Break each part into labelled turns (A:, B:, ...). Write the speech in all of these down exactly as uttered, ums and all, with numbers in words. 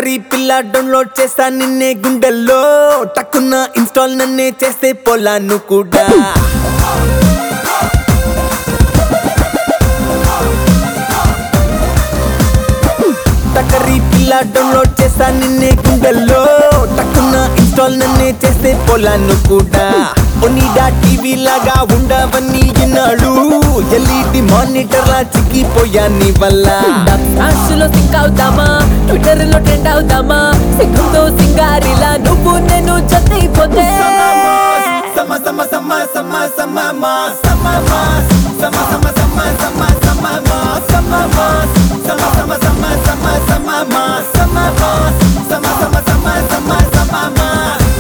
A: టకరీ పిల్ల డౌన్లోడ్ చేస్తా నిన్నే గుండెల్లో టక్కున్న ఇన్స్టాల్ నన్నే చేస్తే పోలాను కూడా టకరీ పిల్ల డౌన్లోడ్ చేస్తా నిన్నే గుండెల్లో టక్కున్న ఇన్స్టాల్ నన్నే చేస్తే పోలాను కూడా ఒనిడా టీవీ లాగా ఉండవన్నీ ఇన్నాడు ఎల్ఈడి మానిటర్ లా చిక్కిపోయా నీ వల్ల
B: లో సింక్ అవుతామా ట్విట్టర్ లో ట్రెండ్ అవుతామా సింగంతో సింగారిలా నువ్వు నేను జతైపోతే
A: సమ సమ సమ సమ సమ మా సమ మా సమ సమ సమ సమ సమ మా సమ మా సమ సమ సమ సమ సమ మా సమ మా సమ సమ సమ సమ సమ మా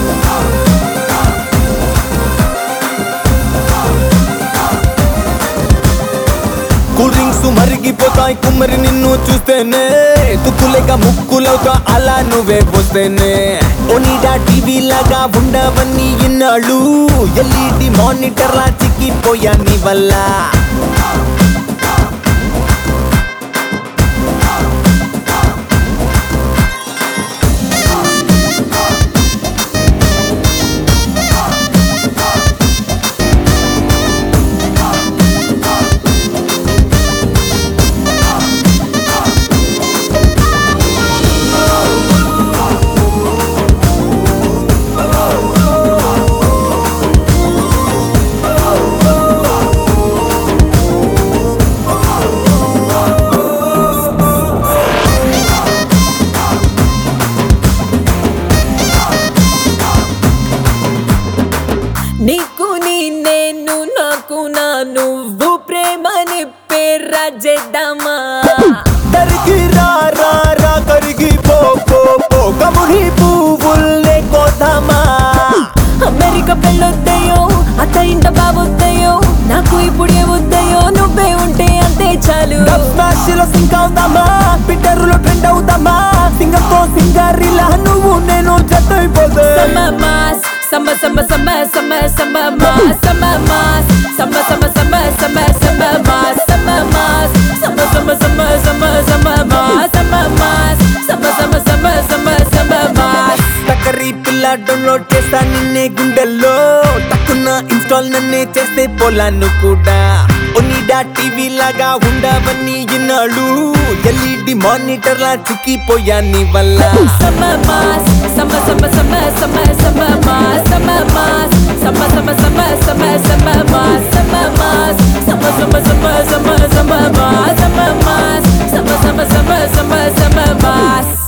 A: కూల్ డ్రింక్స్ మరిగిపోతాయి కుమ్మరి నిన్ను చూస్తేనే తుక్కులేక ముక్కులవుతా అలా నువ్వే పోస్తేనే ఓనిడా టీవీ లాగా ఉండవన్నీ ఇన్నాళ్ళు ఎల్ఈడి మానిటర్ లా చిక్కిపోయా నీ వల్ల
B: నీకు నీ నేను నాకు నా నువ్వు ప్రేమని పేర్రాజేద్దామా
A: కరిగి రా రా రా కరిగి పో పో పో కముని పువ్వుల్నే కోదామా
B: అమెరికా పెళ్ళొద్దయో అత్త ఇంట బాబొద్దయో నాకు ఇప్పుడు ఏ వద్దయో నువ్వే ఉంటే అంతే చాలు
A: స్మాష్ లో సింక్ అవుదామా ట్విట్టర్ లో ట్రెండ్ అవుదామా సింగంతో సింగారిలా నువ్వు నేను జతైపోతే
B: Samamas, sama sama sama sama sama mas, samamas, sama sama sama sama sama mas, samamas, sama sama sama sama sama mas, samamas, sama sama sama sama sama mas.
A: టకరీ పిల్ల download చేస్తా నిన్నే గుండెల్లో టక్కున్న ఇన్స్టాల్ నన్నే చేస్తే పోలాను కూడా ఒనిడా టీవీ లాగా ఉండవన్నీ ఇన్నాళ్ళు LED monitor లా చిక్కిపోయా నీ వల్ల
B: Samamas, sama sama sama sama sama mas, samamas, sama sama sama sama sama mas, samamas, sama sama sama sama sama mas, samamas, sama sama sama sama sama mas.